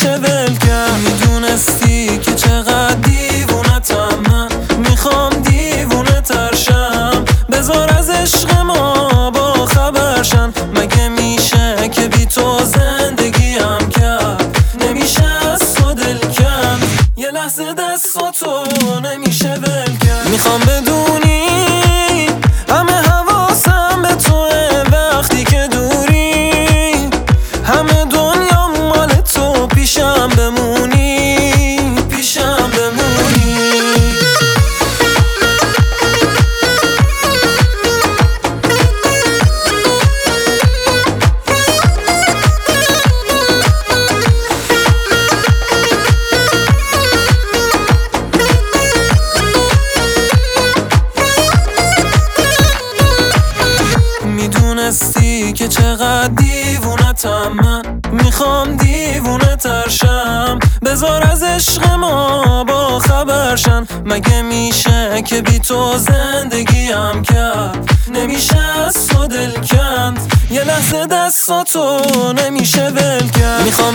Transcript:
نمیشه ول کرد. میدونستی که چقدر دیوونتم من، میخوام دیوونه ترشم. بذار از عشق ما با خبرشن، مگه میشه که بی تو زندگیم کرد؟ نمیشه از تو دل کند، یه لحظه دستاتو نمیشه ول کرد. میخوام بدونی همه حواسم به توه وقتی که دوری، همه دنیا مال تو، پیشم بمونی، پیشم بمونی. میدونستی که چقدر دیوونتم من، میخوام دیوونه ترشم. بذار از عشق ما با خبرشن، مگه میشه که بی تو زندگیم کرد؟ نمیشه از تو دل کند، یه لحظه دستاتو نمیشه ول کرد. میخوام